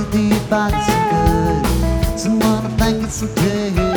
do your body so good. Someone I think it's okay.